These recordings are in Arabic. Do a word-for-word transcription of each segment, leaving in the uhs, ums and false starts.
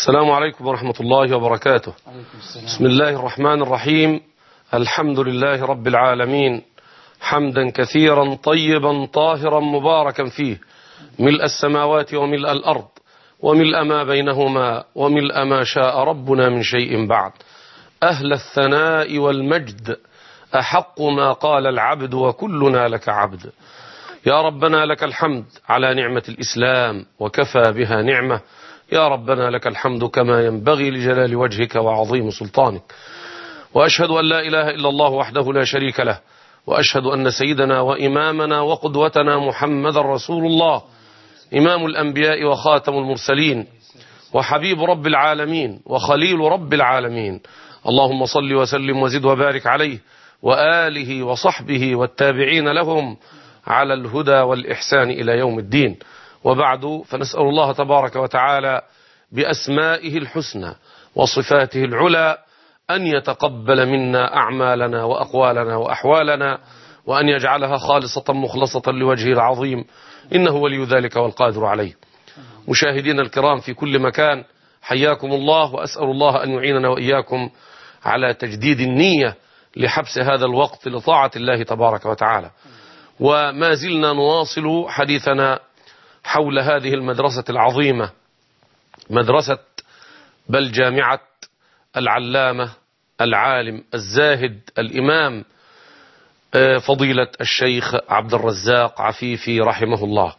السلام عليكم ورحمة الله وبركاته. بسم الله الرحمن الرحيم. الحمد لله رب العالمين، حمدا كثيرا طيبا طاهرا مباركا فيه، ملء السماوات وملء الأرض وملء ما بينهما وملء ما شاء ربنا من شيء بعد. أهل الثناء والمجد، أحق ما قال العبد وكلنا لك عبد. يا ربنا لك الحمد على نعمة الإسلام وكفى بها نعمة. يا ربنا لك الحمد كما ينبغي لجلال وجهك وعظيم سلطانك. وأشهد أن لا إله إلا الله وحده لا شريك له، وأشهد أن سيدنا وإمامنا وقدوتنا محمد رسول الله، إمام الأنبياء وخاتم المرسلين وحبيب رب العالمين وخليل رب العالمين. اللهم صل وسلم وزد وبارك عليه وآله وصحبه والتابعين لهم على الهدى والإحسان إلى يوم الدين. وبعد، فنسأل الله تبارك وتعالى بأسمائه الحسنى وصفاته العلى أن يتقبل منا أعمالنا وأقوالنا وأحوالنا، وأن يجعلها خالصة مخلصة لوجهه العظيم، إنه ولي ذلك والقادر عليه. مشاهدينا الكرام في كل مكان، حياكم الله، وأسأل الله أن يعيننا وإياكم على تجديد النية لحبس هذا الوقت لطاعة الله تبارك وتعالى. وما زلنا نواصل حديثنا حول هذه المدرسة العظيمة، مدرسة بل جامعة العلامة العالم الزاهد الإمام فضيلة الشيخ عبد الرزاق عفيفي رحمه الله.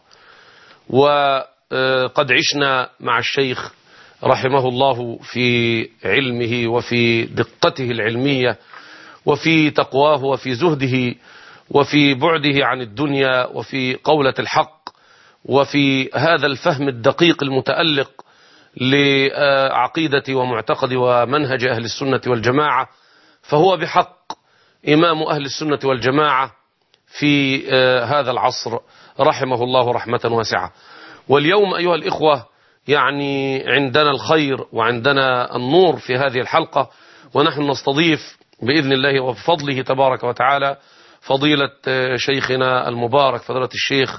وقد عشنا مع الشيخ رحمه الله في علمه وفي دقته العلمية وفي تقواه وفي زهده وفي بعده عن الدنيا وفي قولة الحق وفي هذا الفهم الدقيق المتألق لعقيدة ومعتقد ومنهج أهل السنة والجماعة. فهو بحق إمام أهل السنة والجماعة في هذا العصر رحمه الله رحمة واسعة. واليوم أيها الإخوة يعني عندنا الخير وعندنا النور في هذه الحلقة، ونحن نستضيف بإذن الله وبفضله تبارك وتعالى فضيلة شيخنا المبارك فضيلة الشيخ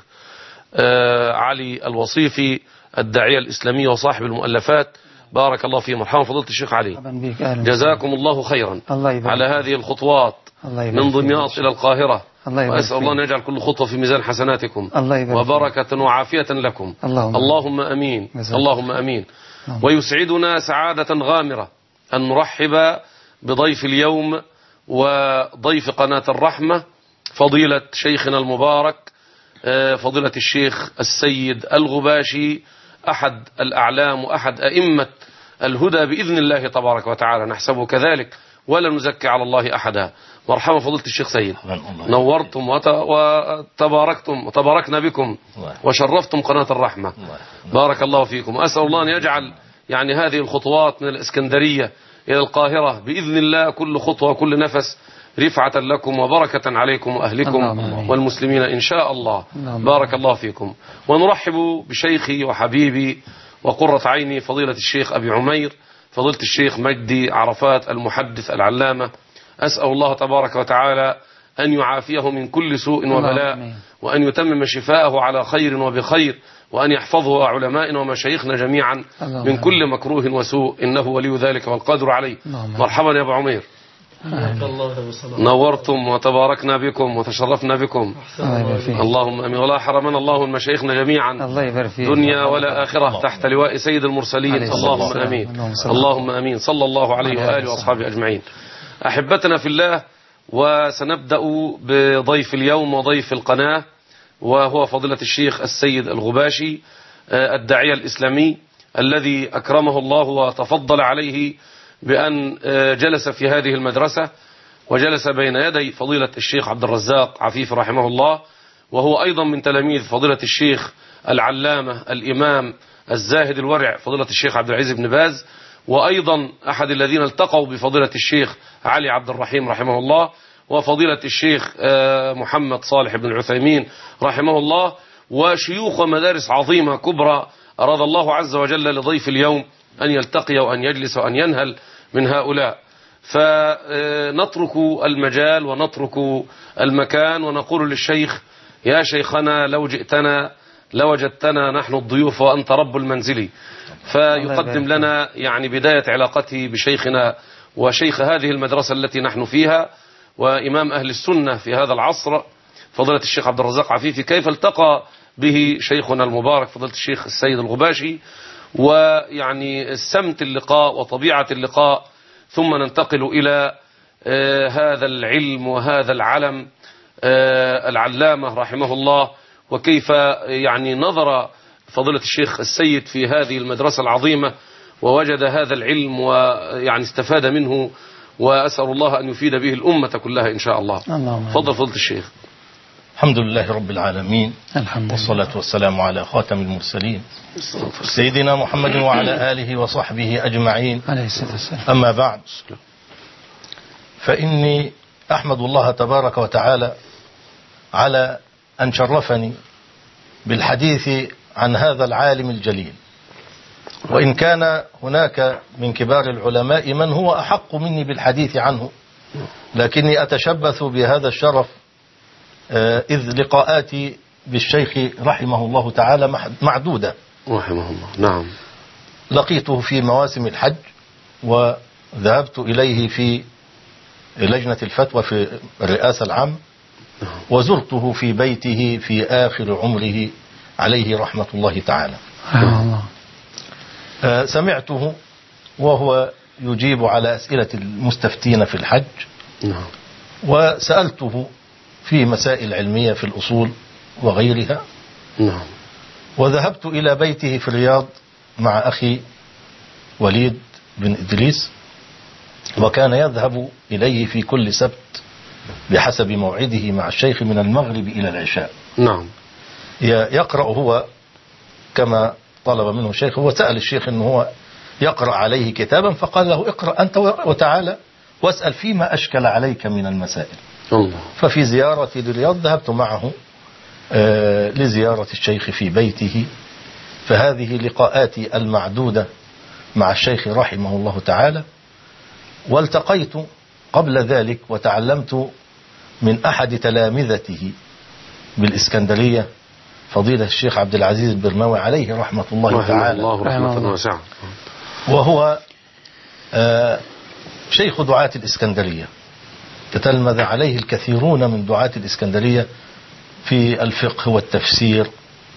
علي الوصيفي، الداعية الإسلامي وصاحب المؤلفات. بارك الله فيه. مرحبا فضيلة الشيخ علي، جزاكم الله خيرا على هذه الخطوات من دمياط إلى القاهرة، وأسأل الله أن يجعل كل خطوة في ميزان حسناتكم وبركة وعافية لكم، اللهم أمين اللهم أمين. ويسعدنا سعادة غامرة أن نرحب بضيف اليوم وضيف قناة الرحمة فضيلة شيخنا المبارك فضيلة الشيخ السيد الغباشي، أحد الأعلام وأحد أئمة الهدى بإذن الله تبارك وتعالى، نحسبه كذلك ولا نزكي على الله أحدا. مرحبا فضيلة الشيخ سيد، نورتم وتباركتم وتباركنا بكم وشرفتم قناة الرحمة، بارك الله فيكم. أسأل الله أن يجعل يعني هذه الخطوات من الإسكندرية إلى القاهرة بإذن الله كل خطوة وكل نفس رفعة لكم وبركة عليكم وأهلكم والمسلمين إن شاء الله. بارك الله فيكم. ونرحب بشيخي وحبيبي وقرة عيني فضيلة الشيخ أبي عمير فضيلة الشيخ مجدي عرفات المحدث العلامة. أسأل الله تبارك وتعالى أن يعافيه من كل سوء وبلاء، وأن يتمم شفاءه على خير وبخير، وأن يحفظه علمائنا ومشايخنا جميعا من كل مكروه وسوء، إنه ولي ذلك والقادر عليه. مرحبا يا أبو عمير، نورتم وتباركنا بكم وتشرفنا بكم، اللهم امين. ولا حرمنا الله من مشايخنا جميعا دنيا ولا آخرة تحت لواء سيد المرسلين، اللهم امين اللهم امين. صلى الله عليه وآله وأصحابه أجمعين. أحبتنا في الله، وسنبدأ بضيف اليوم وضيف القناة، وهو فضيلة الشيخ السيد الغباشي الداعية الإسلامي الذي أكرمه الله وتفضل عليه بأن جلس في هذه المدرسة وجلس بين يدي فضيلة الشيخ عبد الرزاق عفيف رحمه الله، وهو أيضا من تلاميذ فضيلة الشيخ العلامة الإمام الزاهد الورع فضيلة الشيخ عبد العزيز بن باز، وأيضا أحد الذين التقوا بفضيلة الشيخ علي عبد الرحيم رحمه الله، وفضيلة الشيخ محمد صالح بن العثيمين رحمه الله، وشيوخ ومدارس عظيمة كبرى. أراد الله عز وجل لضيف اليوم أن يلتقي وأن يجلس وأن ينهل من هؤلاء. فنترك المجال ونترك المكان ونقول للشيخ: يا شيخنا لو جئتنا لوجدتنا نحن الضيوف وأنت رب المنزل، فيقدم لنا يعني بداية علاقته بشيخنا وشيخ هذه المدرسة التي نحن فيها وإمام أهل السنة في هذا العصر فضيلة الشيخ عبد الرزاق عفيفي، كيف التقى به شيخنا المبارك فضيلة الشيخ السيد الغباشي، ويعني السمت اللقاء وطبيعة اللقاء، ثم ننتقل إلى آه هذا العلم وهذا العلم آه العلامة رحمه الله، وكيف يعني نظر فضيلة الشيخ السيد في هذه المدرسة العظيمة ووجد هذا العلم ويعني استفاد منه، وأسأل الله أن يفيد به الأمة كلها إن شاء الله. فضل فضيلة الشيخ. الحمد لله رب العالمين، الحمد والصلاة والسلام على خاتم المرسلين سيدنا محمد وعلى آله وصحبه أجمعين، عليه الصلاة والسلام. أما بعد، فإني أحمد الله تبارك وتعالى على أن شرفني بالحديث عن هذا العالم الجليل، وإن كان هناك من كبار العلماء من هو أحق مني بالحديث عنه، لكني أتشبث بهذا الشرف إذ لقاءاتي بالشيخ رحمه الله تعالى معدودة رحمه الله. نعم. لقيته في مواسم الحج، وذهبت إليه في لجنة الفتوى في الرئاسة العام، وزرته في بيته في آخر عمره عليه رحمة الله تعالى. سمعته وهو يجيب على أسئلة المستفتين في الحج، وسألته في مسائل علمية في الأصول وغيرها. نعم. وذهبت إلى بيته في الرياض مع أخي وليد بن إدريس، وكان يذهب إليه في كل سبت بحسب موعده مع الشيخ من المغرب إلى العشاء. نعم. يقرأ هو كما طلب منه الشيخ، هو سأل الشيخ أنه هو يقرأ عليه كتابا، فقال له اقرأ أنت وتعالى واسأل فيما أشكل عليك من المسائل. الله. ففي زيارتي للرياض ذهبت معه آه لزيارة الشيخ في بيته، فهذه لقاءاتي المعدودة مع الشيخ رحمه الله تعالى. والتقيت قبل ذلك وتعلمت من أحد تلامذته بالإسكندرية فضيلة الشيخ عبد العزيز البرماوي عليه رحمة الله رحمه تعالى، الله رحمة واسعة، وهو آه شيخ دعاة الإسكندرية، تتلمذ عليه الكثيرون من دعاة الإسكندرية في الفقه والتفسير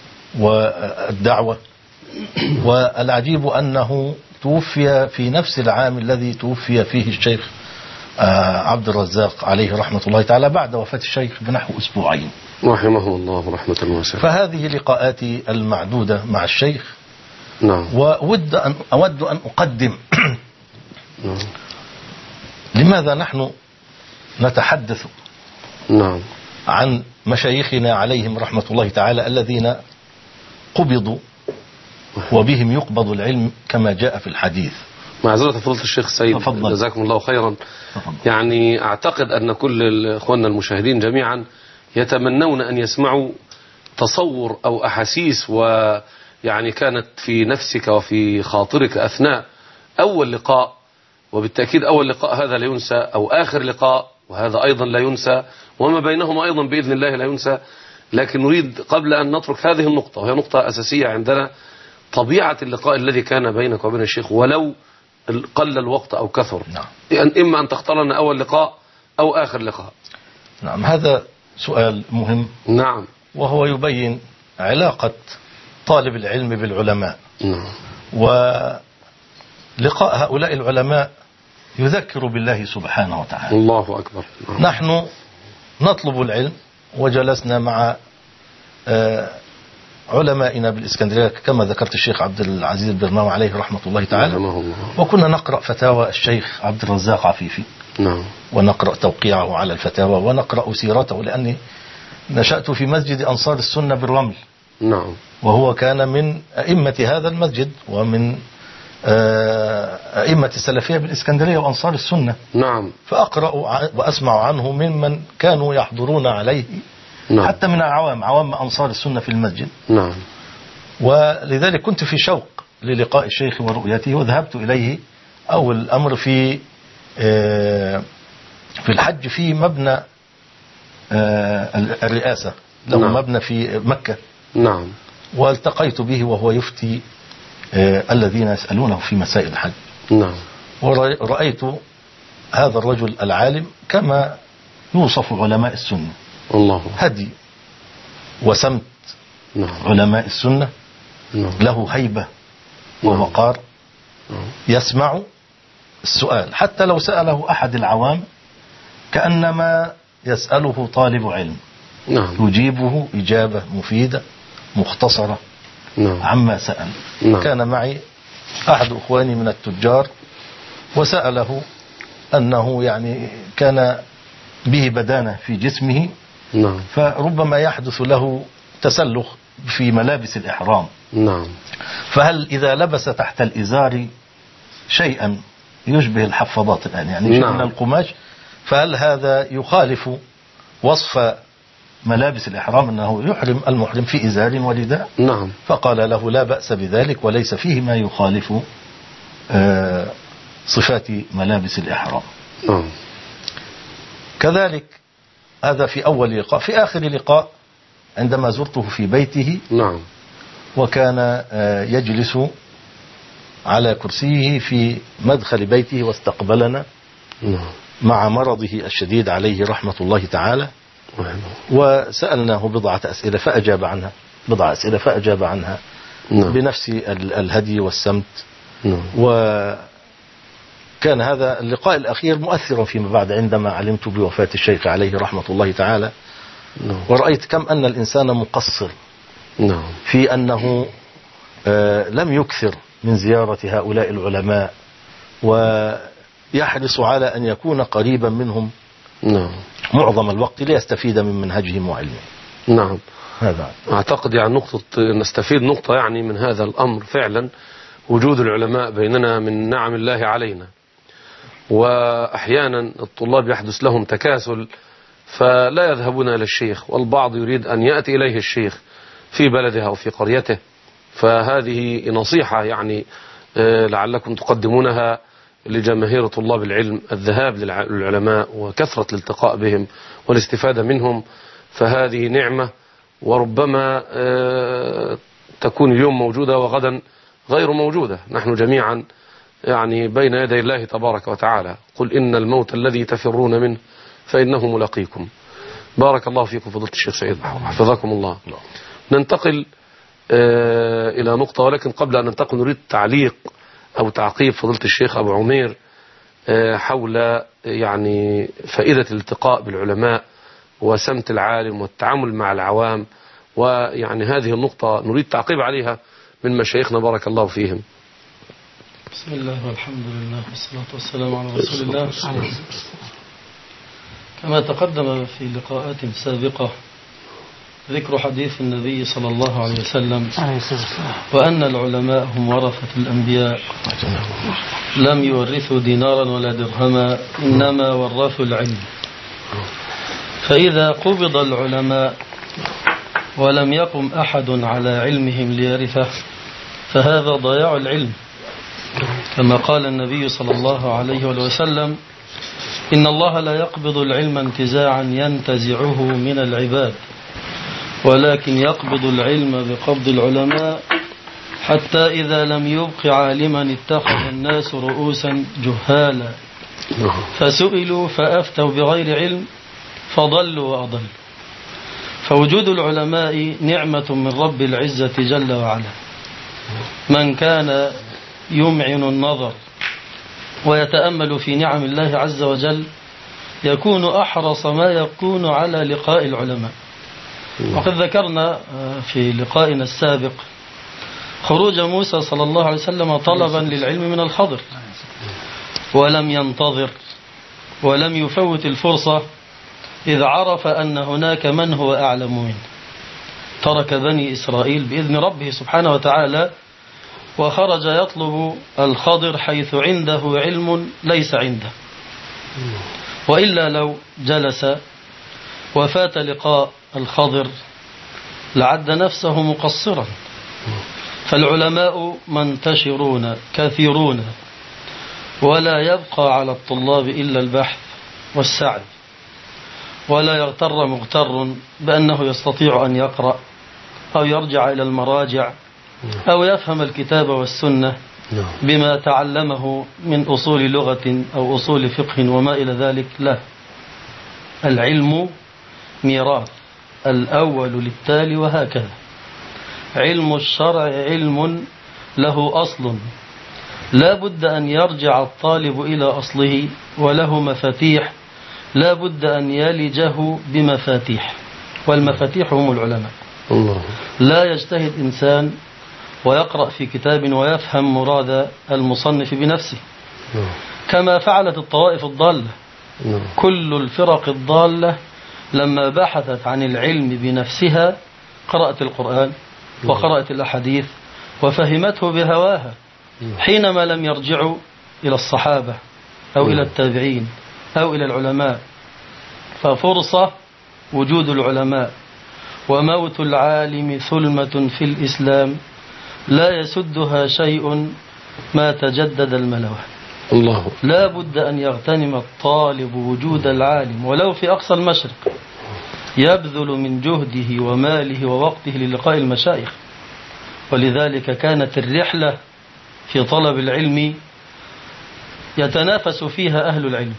والدعوة. والعجيب أنه توفي في نفس العام الذي توفي فيه الشيخ عبد الرزاق عليه رحمة الله تعالى، بعد وفاة الشيخ بنحو أسبوعين رحمه الله رحمة واسعة. فهذه لقاءاتي المعدودة مع الشيخ. نعم. وأود أن أود أن أقدم نعم. لماذا نحن نتحدث نعم. عن مشايخنا عليهم رحمة الله تعالى الذين قبضوا وبهم يقبض العلم كما جاء في الحديث. معذرة فضيلة الشيخ السيد، جزاكم الله خيرا. تفضل. يعني أعتقد أن كل إخواننا المشاهدين جميعا يتمنون أن يسمعوا تصور أو أحاسيس ويعني كانت في نفسك وفي خاطرك أثناء أول لقاء، وبالتأكيد أول لقاء هذا لا ينسى، أو آخر لقاء وهذا أيضا لا ينسى، وما بينهما أيضا بإذن الله لا ينسى. لكن نريد قبل أن نترك هذه النقطة، وهي نقطة أساسية عندنا، طبيعة اللقاء الذي كان بينك وبين الشيخ ولو قل الوقت أو كثر. نعم. يعني إما أن تختار لنا أول لقاء أو آخر لقاء. نعم، هذا سؤال مهم. نعم. وهو يبين علاقة طالب العلم بالعلماء. نعم. ولقاء هؤلاء العلماء يذكر بالله سبحانه وتعالى. الله أكبر. نعم. نحن نطلب العلم، وجلسنا مع علمائنا بالإسكندرية كما ذكرت الشيخ عبد العزيز البرماوي عليه رحمة الله تعالى، الله. وكنا نقرأ فتاوى الشيخ عبد الرزاق عفيفي. نعم. ونقرأ توقيعه على الفتاوى، ونقرأ سيرته، لأني نشأت في مسجد أنصار السنة بالرمل. نعم. وهو كان من أئمة هذا المسجد ومن أئمة السلفية بالإسكندرية وأنصار السنة. نعم. فأقرأ وأسمع عنه ممن كانوا يحضرون عليه. نعم. حتى من العوام، عوام أنصار السنة في المسجد. نعم. ولذلك كنت في شوق للقاء الشيخ ورؤيته، وذهبت إليه أول الأمر في في الحج في مبنى الرئاسة، له نعم. مبنى في مكة. نعم. والتقيت به وهو يفتي الذين يسألونه في مسائل الحج. نعم. ورأيت هذا الرجل العالم كما يوصف علماء السنة، الله هدي وسمت. نعم. علماء السنة نعم. له هيبة ووقار. نعم. يسمع السؤال حتى لو سأله أحد العوام كأنما يسأله طالب علم. نعم. يجيبه إجابة مفيدة مختصرة نعم. عما سأل. نعم. كان معي أحد أخواني من التجار وسأله أنه يعني كان به بدانة في جسمه. نعم. فربما يحدث له تسلخ في ملابس الإحرام. نعم. فهل إذا لبس تحت الإزار شيئا يشبه الحفاضات الآن يعني شيء نعم. من القماش، فهل هذا يخالف وصف ملابس الإحرام أنه يحرم المحرم في إزار ورداء؟ نعم. فقال له لا بأس بذلك وليس فيه ما يخالف صفات ملابس الإحرام. نعم. كذلك هذا في أول لقاء. في آخر لقاء عندما زرته في بيته، نعم. وكان يجلس على كرسيه في مدخل بيته واستقبلنا نعم. مع مرضه الشديد عليه رحمة الله تعالى، وسألناه بضعة أسئلة فأجاب عنها بضعة أسئلة فأجاب عنها نعم. بنفس الهدي والسمت. نعم. وكان هذا اللقاء الأخير مؤثرا فيما بعد عندما علمت بوفاة الشيخ عليه رحمة الله تعالى. نعم. ورأيت كم أن الإنسان مقصر نعم. في أنه لم يكثر من زيارة هؤلاء العلماء ويحرص على أن يكون قريبا منهم نعم. معظم الوقت ليستفيد من منهجهم وعلمهم. نعم. هذا أعتقد يعني نقطة نستفيد نقطة يعني من هذا الأمر فعلا وجود العلماء بيننا من نعم الله علينا. وأحيانا الطلاب يحدث لهم تكاسل فلا يذهبون إلى الشيخ، والبعض يريد أن يأتي إليه الشيخ في بلده أو في قريته. فهذه نصيحة يعني لعلكم تقدمونها لجماهير طلاب العلم، الذهاب للعلماء وكثرة الالتقاء بهم والاستفادة منهم، فهذه نعمة وربما تكون اليوم موجودة وغدا غير موجودة. نحن جميعا يعني بين يدي الله تبارك وتعالى. قل إن الموت الذي تفرون منه فإنه ملاقيكم. بارك الله فيكم فضيلة الشيخ سيد بحور حفظكم الله. ننتقل إلى نقطة، ولكن قبل أن ننتقل نريد تعليق أو تعقيب فضيلة الشيخ أبو عمير حول يعني فائدة الالتقاء بالعلماء وسمت العالم والتعامل مع العوام، ويعني هذه النقطة نريد تعقيب عليها من مشايخنا بارك الله فيهم. بسم الله والحمد لله والصلاة والسلام على رسول الله. كما تقدم في لقاءات سابقة ذكر حديث النبي صلى الله عليه وسلم وأن العلماء هم ورثة الأنبياء لم يورثوا دينارا ولا درهما إنما ورثوا العلم. فإذا قبض العلماء ولم يقم أحد على علمهم ليرثه فهذا ضياع العلم، كما قال النبي صلى الله عليه وسلم إن الله لا يقبض العلم انتزاعا ينتزعه من العباد ولكن يقبض العلم بقبض العلماء حتى إذا لم يبق عالما اتخذ الناس رؤوسا جهالا فسئلوا فأفتوا بغير علم فضلوا وأضلوا. فوجود العلماء نعمة من رب العزة جل وعلا. من كان يمعن النظر ويتأمل في نعم الله عز وجل يكون أحرص ما يكون على لقاء العلماء. وقد ذكرنا في لقائنا السابق خروج موسى صلى الله عليه وسلم طلبا للعلم من الخضر، ولم ينتظر ولم يفوت الفرصة إذ عرف أن هناك من هو أعلم منه. ترك بني إسرائيل بإذن ربه سبحانه وتعالى وخرج يطلب الخضر حيث عنده علم ليس عنده، وإلا لو جلس وفات لقاء الخضر لعد نفسه مقصرا. فالعلماء منتشرون كثيرون ولا يبقى على الطلاب إلا البحث والسعي، ولا يغتر مغتر بأنه يستطيع أن يقرأ أو يرجع إلى المراجع أو يفهم الكتاب والسنة بما تعلمه من أصول لغة أو أصول فقه وما إلى ذلك. لا، العلم ميراث، الأول للتالي وهكذا. علم الشرع علم له أصل لا بد أن يرجع الطالب إلى أصله، وله مفاتيح لا بد أن يلجه بمفاتيح، والمفاتيح هم العلماء. الله. لا يجتهد إنسان ويقرأ في كتاب ويفهم مراد المصنف بنفسه كما فعلت الطوائف الضالة. كل الفرق الضالة لما بحثت عن العلم بنفسها قرأت القرآن وقرأت الأحاديث وفهمته بهواها، حينما لم يرجعوا إلى الصحابة أو إلى التابعين أو إلى العلماء. ففرصة وجود العلماء، وموت العالم ثلمة في الإسلام لا يسدها شيء ما تجدد الملوى. الله. لا بد أن يغتنم الطالب وجود العالم ولو في أقصى المشرق، يبذل من جهده وماله ووقته للقاء المشايخ. ولذلك كانت الرحلة في طلب العلم يتنافس فيها أهل العلم.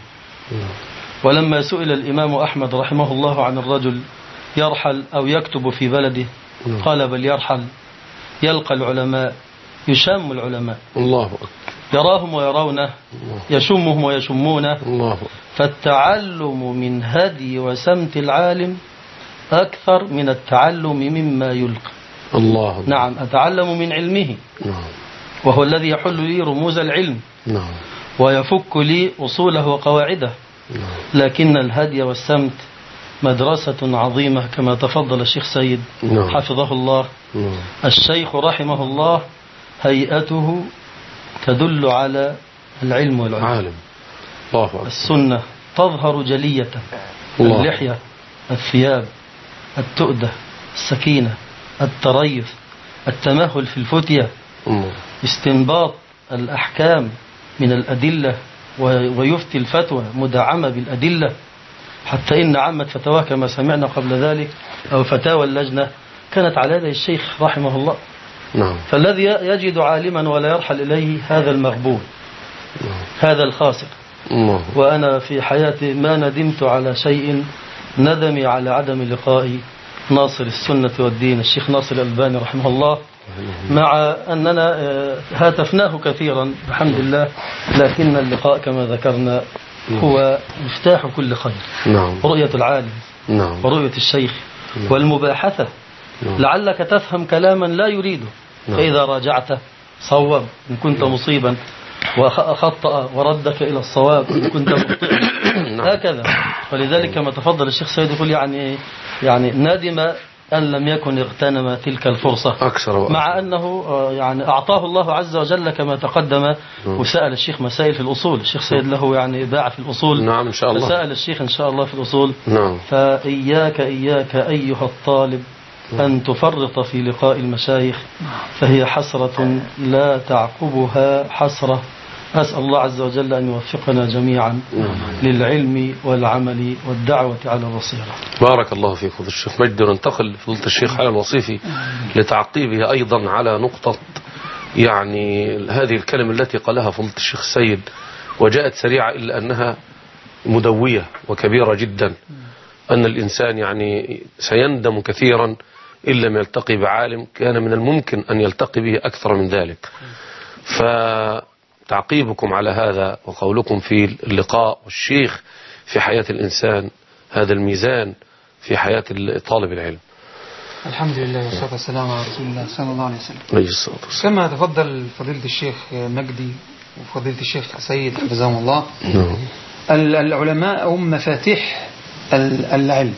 ولما سئل الإمام أحمد رحمه الله عن الرجل يرحل أو يكتب في بلده، قال بل يرحل يلقى العلماء يشام العلماء. الله. يراهم ويرونه، يشمهم ويشمونه. الله. فالتعلم من هدي وسمت العالم أكثر من التعلم مما يلقى. الله. نعم، أتعلم من علمه وهو الذي يحل لي رموز العلم ويفك لي أصوله وقواعده، لكن الهدي والسمت مدرسة عظيمة كما تفضل الشيخ سيد حفظه الله. الشيخ رحمه الله هيئته تدل على العلم والعلم. السنة تظهر جلية، اللحية، الثياب، التؤدة، السكينة، التريث، التمهل في الفتية، استنباط الأحكام من الأدلة ويفتي الفتوى مدعمة بالأدلة، حتى إن عامة فتواه كما سمعنا قبل ذلك أو فتاوى اللجنة كانت على يد الشيخ رحمه الله. نعم. فالذي يجد عالما ولا يرحل إليه هذا المغبون، هذا الخاسر. نعم. وأنا في حياتي ما ندمت على شيء ندمي على عدم لقائي ناصر السنة والدين الشيخ ناصر الألباني رحمه الله، مع أننا هاتفناه كثيرا الحمد لله، لكن اللقاء كما ذكرنا هو مفتاح كل خير. نعم. رؤية العالم. نعم. ورؤية الشيخ. نعم. والمباحثة. نعم. لعلك تفهم كلاما لا يريده. نعم. فإذا راجعته صوب إن كنت مصيبا، وخطأ وردك إلى الصواب إن كنت مخطئا. نعم. هكذا. ولذلك كما تفضل الشيخ سيد يقول يعني يعني ندم أن لم يكن اغتنم تلك الفرصة أكثر وأكثر. مع أنه يعني أعطاه الله عز وجل كما تقدم. وسأل الشيخ مسائل في الأصول، الشيخ سيد له يعني باع في الأصول. نعم إن شاء الله. فسأل الشيخ إن شاء الله في الأصول. نعم. فإياك إياك أيها الطالب أن تفرط في لقاء المشايخ، فهي حسرة لا تعقبها حسرة. أسأل الله عز وجل أن يوفقنا جميعا للعلم والعمل والدعوة على البصيرة. بارك الله فيك فضيلة الشيخ مجد. ننتقل فضيلة الشيخ على الوصيفي لتعقيبه أيضا على نقطة يعني هذه الكلمة التي قالها فضيلة الشيخ السيد وجاءت سريعة إلا أنها مدوية وكبيرة جدا، أن الإنسان يعني سيندم كثيرا إن لم يلتقي بعالم كان من الممكن أن يلتقي به أكثر من ذلك. فتعقيبكم على هذا وقولكم في اللقاء والشيخ في حياة الإنسان، هذا الميزان في حياة طالب العلم. الحمد لله والصلاة والسلام على رسول الله صلى الله عليه وسلم. كما تفضل فضيلة الشيخ مجدي وفضيلة الشيخ سيد حفظهم الله، العلماء هم مفاتيح العلم،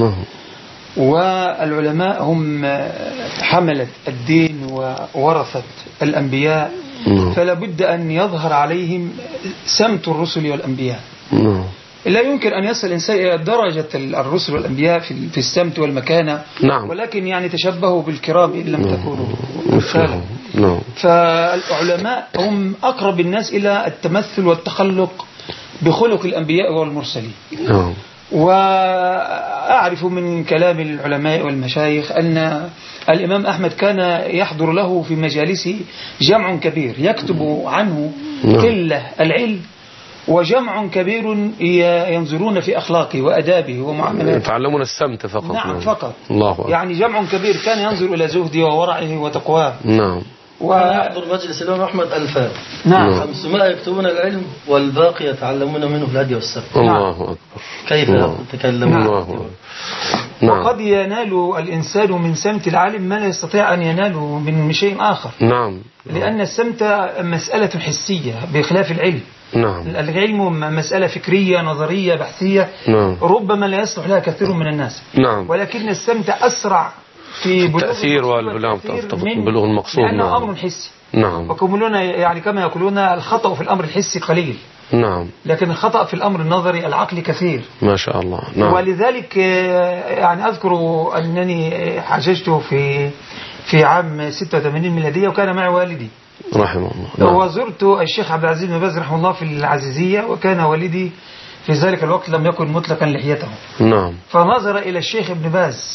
والعلماء هم حملة الدين وورثة الأنبياء، فلا بد أن يظهر عليهم سمت الرسل والأنبياء. لا يمكن أن يصل الإنسان إلى درجة الرسل والأنبياء في السمت والمكانة. نعم. ولكن يعني تشبهوا بالكرام إن لم تكونوا مثالا. نعم. فالعلماء هم أقرب الناس إلى التمثل والتخلق بخلق الأنبياء والمرسلين. نعم. أعرف من كلام العلماء والمشايخ أن الإمام أحمد كان يحضر له في مجالسه جمع كبير يكتب عنه قلة العلم، وجمع كبير ينظرون في أخلاقه وأدابه ومعاملاته، يتعلمون السمت فقط. نعم فقط. الله يعني جمع كبير كان ينظر إلى زهده وورعه وتقواه. نعم. ويحضر مجلس الإمام أحمد ألفان. نعم. خمسمائة يكتبون العلم والباقي يتعلمون منه الهدي والسبت. الله أكبر. كيف تتكلمون؟ الله أكبر. نعم. وقد ينال الإنسان من سمت العالم ما لا يستطيع أن يناله من شيء آخر. نعم. لأن السمت مسألة حسية بخلاف العلم. نعم. العلم مسألة فكرية نظرية بحثية. نعم. ربما لا يصلح لها كثير من الناس. نعم. ولكن السمت أسرع في التأثير والبلوغ المقصود. لأنه نعم. أمر حسي. نعم. وكملون يعني كما يقولون الخطأ في الأمر الحسي قليل. نعم. لكن الخطأ في الأمر النظري العقلي كثير. ما شاء الله. نعم. ولذلك يعني أذكر أنني حججت في في عام ستة وثمانين ميلادية وكان معي والدي رحمه الله. نعم. وزرت الشيخ عبد العزيز بن باز رحمه الله في العزيزية، وكان والدي في ذلك الوقت لم يكن مطلقا لحيته. نعم. فنظر إلى الشيخ ابن باز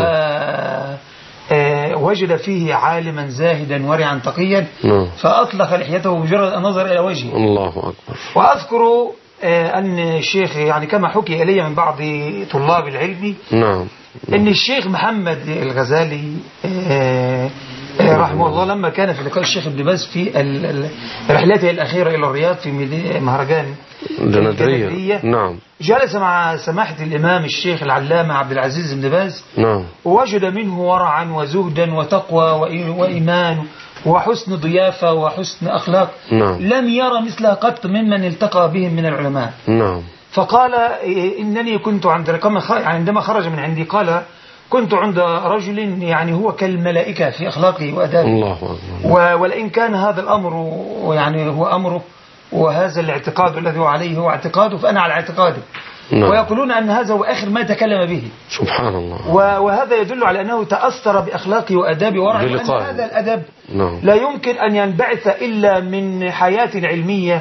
ووجد فيه عالما زاهدا ورعا تقيا. نعم. فأطلق لحيته مجرد أن نظر إلى وجهه. الله أكبر. وأذكر أن الشيخ يعني كما حكي إلي من بعض طلاب العلم. نعم. أن الشيخ محمد الغزالي رحمه الله لما كان في لقاء الشيخ ابن باز في رحلته الأخيرة إلى الرياض في مهرجان الجندرية. نعم. جلس مع سماحة الإمام الشيخ العلامة عبد العزيز بن باز. نعم. ووجد منه ورعا وزهدا وتقوى وإيمان وحسن ضيافة وحسن أخلاق. نعم. لم يرى مثلها قط ممن التقى بهم من العلماء. نعم. فقال إنني كنت عند عندما خرج من عندي قال كنت عند رجل يعني هو كالملائكة في أخلاقه وأدابه. الله أكبر. ولئن كان هذا الأمر يعني هو أمره وهذا الاعتقاد الذي هو عليه هو اعتقاده فأنا على اعتقاده. نعم. ويقولون أن هذا هو آخر ما تكلم به. سبحان الله. وهذا يدل على أنه تأثر بأخلاقه وأدابه ورعه، وأن هذا الأدب نعم. لا يمكن أن ينبعث إلا من حياة علمية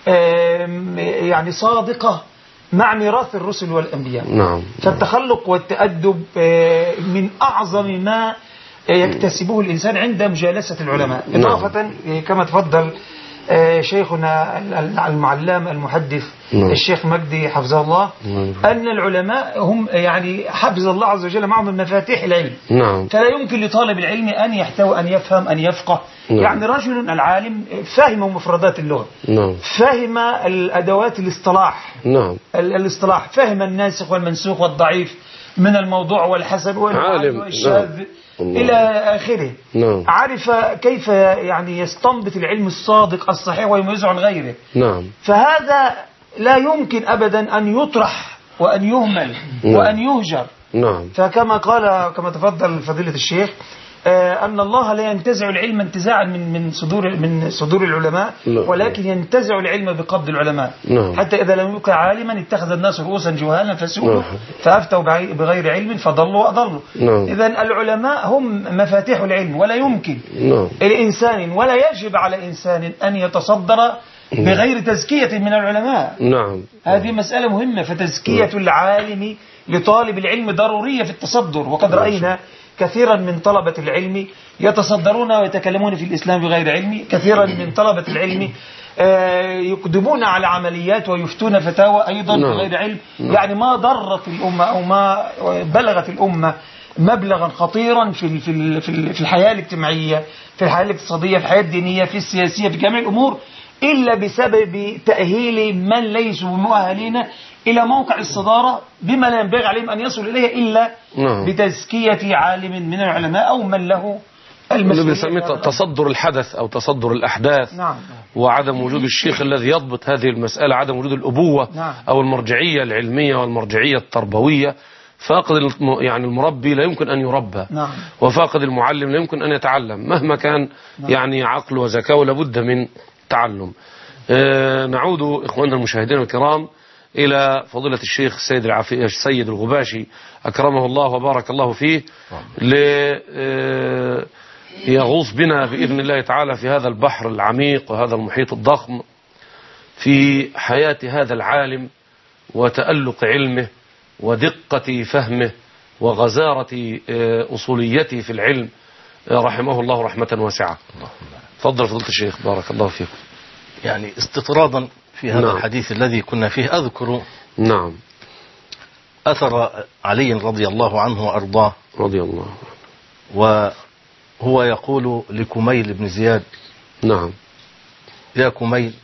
يعني صادقة مع ميراث الرسل والأنبياء. نعم. فالتخلق والتأدب من أعظم ما يكتسبه الإنسان عند مجالسة العلماء. إضافة كما تفضل شيخنا المعلم المحدث الشيخ مجدي حفظه الله أن العلماء هم يعني حفظ الله عز وجل معهم من مفاتيح العلم. نعم. فلا يمكن لطالب العلم أن يحتوي أن يفهم أن يفقه. نعم. يعني رجل العالم فاهم مفردات اللغة. نعم. فاهم الأدوات الاصطلاح. نعم. الاصطلاح فهم الناسخ والمنسوخ والضعيف من الموضوع والحسن والشاذ. نعم. إلى آخره. نعم. عرف كيف يعني يستنبط العلم الصادق الصحيح ويميزه عن غيره. نعم. فهذا لا يمكن أبدا أن يطرح وأن يهمل. نعم. وأن يهجر. نعم. فكما قال كما تفضل فضيلة الشيخ آه أن الله لا ينتزع العلم انتزاعا من من صدور من صدور العلماء. نعم. ولكن ينتزع العلم بقبض العلماء. نعم. حتى إذا لم يبقى عالما اتخذ الناس رؤوسا جهالا فسئلوا. نعم. فأفتوا بغير علم فضلوا وأضلوا. نعم. إذا العلماء هم مفاتيح العلم ولا يمكن. نعم. لإنسان ولا يجب على إنسان أن يتصدر بغير تزكية من العلماء. نعم. هذه مسألة مهمة. فتزكية نعم. العالم لطالب العلم ضرورية في التصدر. وقد رأينا كثيرا من طلبة العلم يتصدرون ويتكلمون في الإسلام بغير علم. كثيرا من طلبة العلم يقدمون على عمليات ويفتون فتاوى أيضا بغير علم. يعني ما ضرت الأمة أو ما بلغت الأمة مبلغا خطيرا في في في الحياة الاجتماعية، في الحياة الاقتصادية، في الحياة الدينية، في السياسية، في جميع الأمور إلا بسبب تأهيل من ليسوا مؤهلين إلى موقع الصدارة بما لا ينبغي عليهم أن يصل إليه إلا نعم. بتزكية عالم من العلماء أو من له اللي بيسميه تصدر الحدث أو تصدر الأحداث. نعم. وعدم وجود الشيخ الذي يضبط هذه المسألة، عدم وجود الأبوة. نعم. أو المرجعية العلمية والمرجعية التربوية. فاقد يعني المربي لا يمكن أن يربى. نعم. وفاقد المعلم لا يمكن أن يتعلم مهما كان. نعم. يعني عقل وذكاء لابد من تعلم. آه نعود إخواننا المشاهدين الكرام إلى فضيلة الشيخ السيد العفي السيد الغباشي أكرمه الله وبارك الله فيه ليغوص بنا بإذن الله تعالى في هذا البحر العميق وهذا المحيط الضخم في حياة هذا العالم وتألق علمه ودقة فهمه وغزارة أصوليته في العلم رحمه الله رحمة واسعة. تفضل فضيلة الشيخ بارك الله فيكم. يعني استطرادا في هذا نعم. الحديث الذي كنا فيه أذكر نعم أثر علي رضي الله عنه وأرضاه، رضي الله وهو يقول لكميل بن زياد: نعم يا كميل،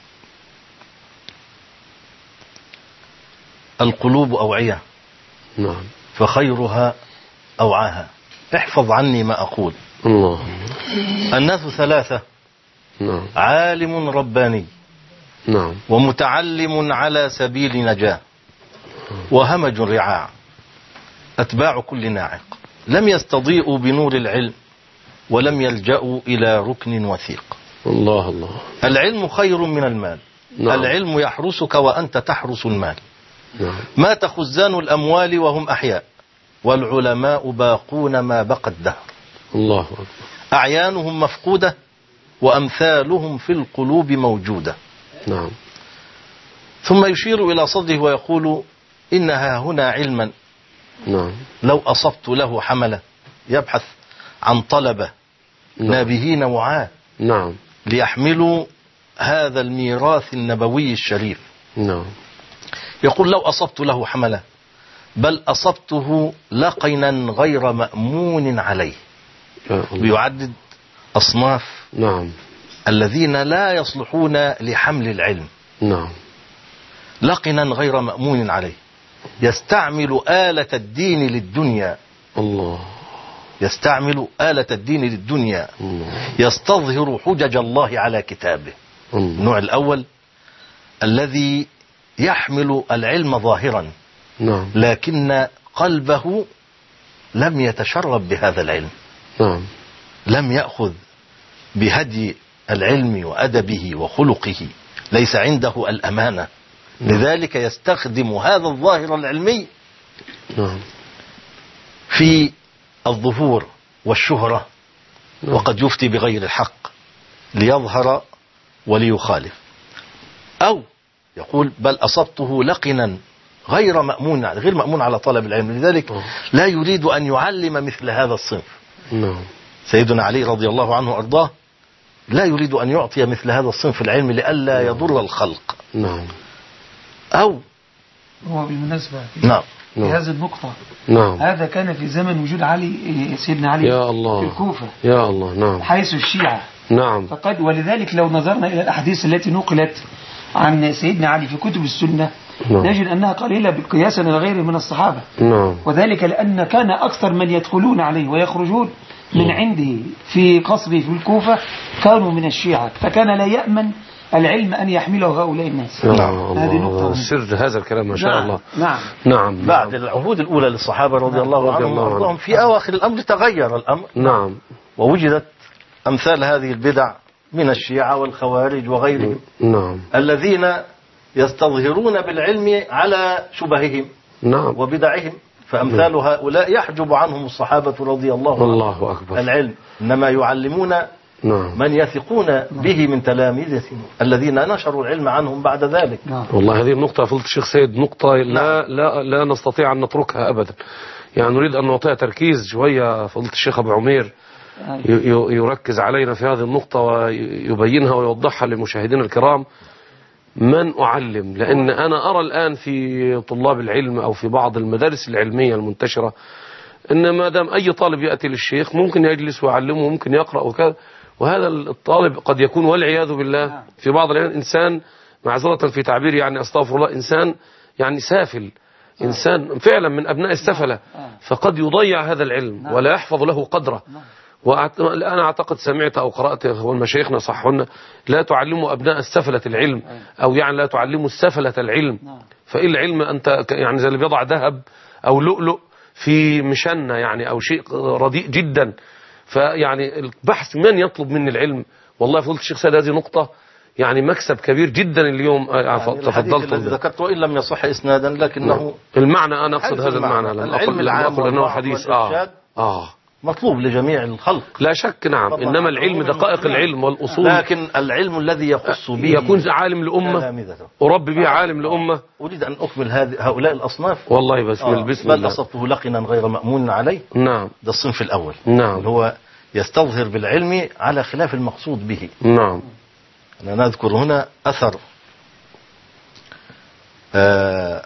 القلوب أوعية نعم فخيرها أوعاها، احفظ عني ما أقول. الله. الناس ثلاثة: نعم عالم رباني، نعم ومتعلم على سبيل نجاة، وهمج رعاع، أتباع كل ناعق، لم يستضيئوا بنور العلم ولم يلجأوا إلى ركن وثيق. الله الله. العلم خير من المال. نعم. العلم يحرسك وأنت تحرس المال. نعم مات خزان الأموال وهم أحياء، والعلماء باقون ما بقى الدهر. الله أكبر. أعيانهم مفقودة وأمثالهم في القلوب موجودة. نعم. ثم يشير إلى صدره ويقول: إنها هنا علما نعم لو أصبت له حملة. يبحث عن طلبة نعم نابهين وعاة نعم ليحملوا هذا الميراث النبوي الشريف. نعم. يقول: لو أصبت له حملة، بل أصبته لقنا غير مأمون عليه. يا الله. بيعدد أصناف نعم الذين لا يصلحون لحمل العلم. نعم لقنا غير مأمون عليه، يستعمل آلة الدين للدنيا. الله. يستعمل آلة الدين للدنيا، الله. يستظهر حجج الله على كتابه. الله. النوع الأول الذي يحمل العلم ظاهرا، نعم لكن قلبه لم يتشرب بهذا العلم، نعم لم يأخذ بهدي العلم وأدبه وخلقه، ليس عنده الأمانة. لذلك يستخدم هذا الظاهر العلمي نعم في الظهور والشهرة، وقد يفتي بغير الحق ليظهر وليخالف. أو يقول: بل أصبته لقنا غير مأمون غير مأمون على طلب العلم، لذلك لا يريد أن يعلم مثل هذا الصنف. نعم. سيدنا علي رضي الله عنه وأرضاه لا يريد أن يعطي مثل هذا الصنف العلم لئلا يضر الخلق. نعم. أو هو بالمناسبة نعم في هذه النقطة، نعم. هذا كان في زمن وجود علي سيدنا علي يا الله. في الكوفة، يا الله. نعم حيث الشيعة. نعم فقد ولذلك لو نظرنا إلى الأحاديث التي نقلت عن سيدنا علي في كتب السنة نعم. نجد أنها قليلة قياسا إلى غيره من الصحابة. نعم. وذلك لأن كان أكثر من يدخلون عليه ويخرجون من عنده في قصره في الكوفة كانوا من الشيعة، فكان لا يأمن العلم أن يحمله هؤلاء الناس. نعم. هذه نقطة. سر هذا الكلام ما شاء نعم. الله. نعم نعم. بعد العهود الأولى للصحابة رضي الله رضي عنهم الله عنهم. وأرضاهم في أواخر الأمر تغير الأمر، نعم ووجدت أمثال هذه البدع من الشيعة والخوارج وغيرهم، نعم الذين يستظهرون بالعلم على شبههم نعم وبدعهم. فأمثال هؤلاء يحجب عنهم الصحابة رضي الله عنهم الله أكبر. العلم، إنما يعلمون نعم من يثقون به من تلاميذهم الذين نشروا العلم عنهم بعد ذلك. نعم. والله هذه النقطة فضيلة الشيخ سيد نقطة لا لا لا نستطيع أن نتركها أبدا، يعني نريد أن نعطيها تركيز شوية. فضيلة الشيخ أبو عمير يركز علينا في هذه النقطة ويبينها ويوضحها للمشاهدين الكرام. من أعلم، لأن أنا أرى الآن في طلاب العلم أو في بعض المدارس العلمية المنتشرة إن ما دام أي طالب يأتي للشيخ ممكن يجلس ويعلمه وممكن يقرأ وكذا، وهذا الطالب قد يكون والعياذ بالله في بعض الأحيان إنسان معذرة في تعبير يعني أستغفر الله إنسان يعني سافل، إنسان فعلا من أبناء السفلة، فقد يضيع هذا العلم ولا يحفظ له قدره. وأنا أعتقد سمعت أو قرأت والمشايخنا صحونا لا تعلموا أبناء السفلة العلم، أو يعني لا تعلموا السفلة العلم. فإيه العلم أنت يعني زي اللي بيضع ذهب أو لؤلؤ في مشنة يعني أو شيء رديء جدا. فيعني البحث من يطلب مني العلم، والله فضلت الشيخ سيد هذه نقطة يعني مكسب كبير جدا اليوم. يعني تفضلت الذي ذكرته وإن لم يصح إسنادا، لكنه المعنى أنا أقصد هذا المعنى، لم أقول أقول أنه حديث آه آه مطلوب لجميع الخلق، لا شك، نعم. طبعاً. إنما العلم دقائق العلم والأصول، لكن العلم الذي يخص به يكون عالم لأمة تلامذته. ورب به عالم لأمة. أريد أن أكمل هذه هؤلاء الأصناف والله بسم آه. بسم بل الله. أصبته لقنا غير مأمون عليه. نعم. ده الصنف الأول، نعم. اللي هو يستظهر بالعلم على خلاف المقصود به. نعم. أنا نذكر هنا أثر آه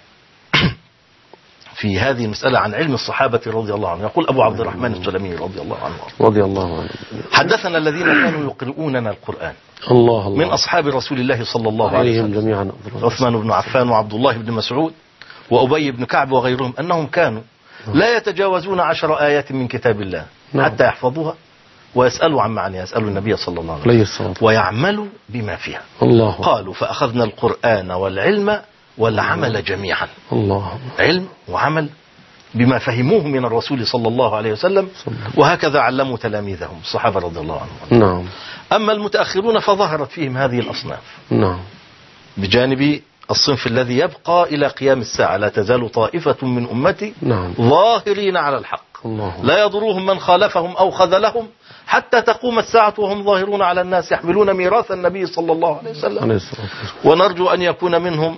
في هذه المسألة عن علم الصحابة رضي الله عنهم. يقول أبو عبد الرحمن السلمي رضي الله عنه: رضي الله عنه، حدثنا الذين كانوا يقرؤوننا القرآن الله الله من أصحاب رسول الله صلى الله عليه عليهم وسلم، جميعا، عثمان بن عفان وعبد الله بن مسعود وأبي بن كعب وغيرهم، أنهم كانوا لا يتجاوزون عشر آيات من كتاب الله نعم. حتى يحفظوها ويسألوا عن معانيها، يسألوا النبي صلى الله عليه عليه وسلم الصلاة ويعملوا بما فيها. الله قالوا فأخذنا القرآن والعلم والعمل جميعا. الله علم وعمل بما فهموه من الرسول صلى الله عليه وسلم، وهكذا علموا تلاميذهم الصحابة رضي الله عنهم. نعم. أما المتأخرون فظهرت فيهم هذه الأصناف، نعم. بجانب الصنف الذي يبقى إلى قيام الساعة: لا تزال طائفة من أمتي نعم. ظاهرين على الحق الله. لا يضرهم من خالفهم أو خذلهم حتى تقوم الساعة وهم ظاهرون على الناس يحملون ميراث النبي صلى الله عليه وسلم. عليه الصلاة والسلام. ونرجو أن يكون منهم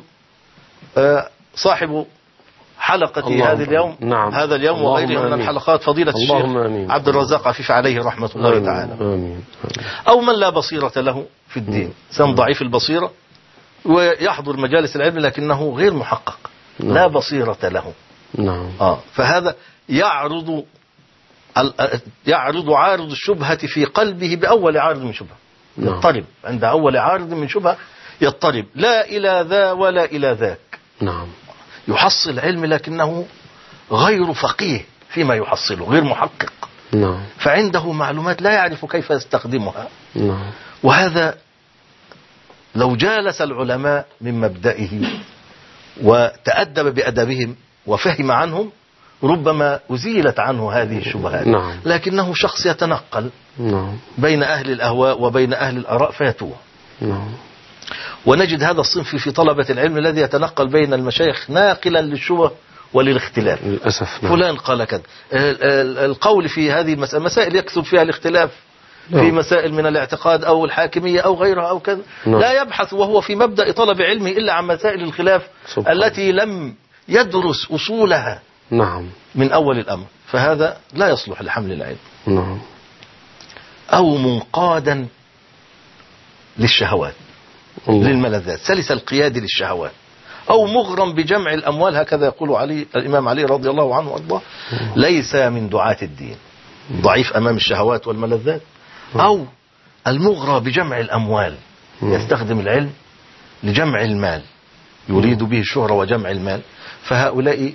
صاحب حلقة هذا اليوم، نعم. هذا اليوم وغيره من الحلقات، فضيلة الشيخ عبد الرزاق عفيف عليه رحمة الله آمين. تعالى. آمين. أو من لا بصيرة له في الدين، سم ضعيف البصيرة ويحضر مجالس العلم لكنه غير محقق، نعم. لا بصيرة له. نعم. آه فهذا يعرض يعرض عارض الشبهة في قلبه بأول عارض من شبهة، نعم. يضطرب عند أول عارض من شبهة، يضطرب لا إلى ذا ولا إلى ذاك. نعم. يحصل علم لكنه غير فقيه فيما يحصله، غير محقق. نعم. فعنده معلومات لا يعرف كيف يستخدمها. نعم. وهذا لو جالس العلماء من مبدئه وتأدب بأدبهم وفهم عنهم ربما أزيلت عنه هذه الشبهات. نعم. لكنه شخص يتنقل نعم. بين أهل الأهواء وبين أهل الآراء فيتوه. نعم. ونجد هذا الصنف في طلبة العلم الذي يتنقل بين المشايخ ناقلا للشبه وللاختلاف. للأسف. نعم. فلان قال كذا، القول في هذه المسائل مسائل يكثر فيها الاختلاف، نعم. في مسائل من الاعتقاد أو الحاكمية أو غيرها أو كذا. نعم. لا يبحث وهو في مبدأ طلب علمه إلا عن مسائل الخلاف سبحان. التي لم يدرس أصولها نعم. من أول الأمر، فهذا لا يصلح لحمل العلم. نعم. أو منقادا للشهوات، الله. للملذات، سلس القياد للشهوات، أو مغرم بجمع الأموال، هكذا يقول علي الإمام علي رضي الله عنه وأرضاه: ليس من دعاة الدين، ضعيف أمام الشهوات والملذات. أو المغرى بجمع الأموال، يستخدم العلم لجمع المال، يريد به الشهرة وجمع المال. فهؤلاء